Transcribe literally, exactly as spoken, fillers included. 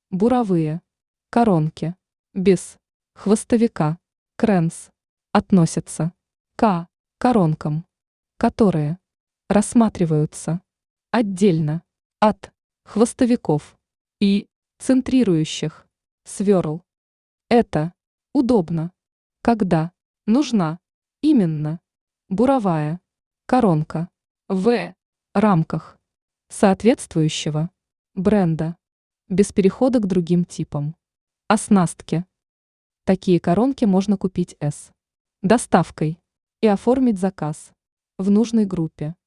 Буровые коронки без хвостовика кренс относятся к коронкам, которые рассматриваются отдельно от хвостовиков и центрирующих сверл. Это удобно, когда нужна именно буровая коронка в рамках соответствующего бренда, без перехода к другим типам оснастки. Такие коронки можно купить с доставкой и оформить заказ в нужной группе.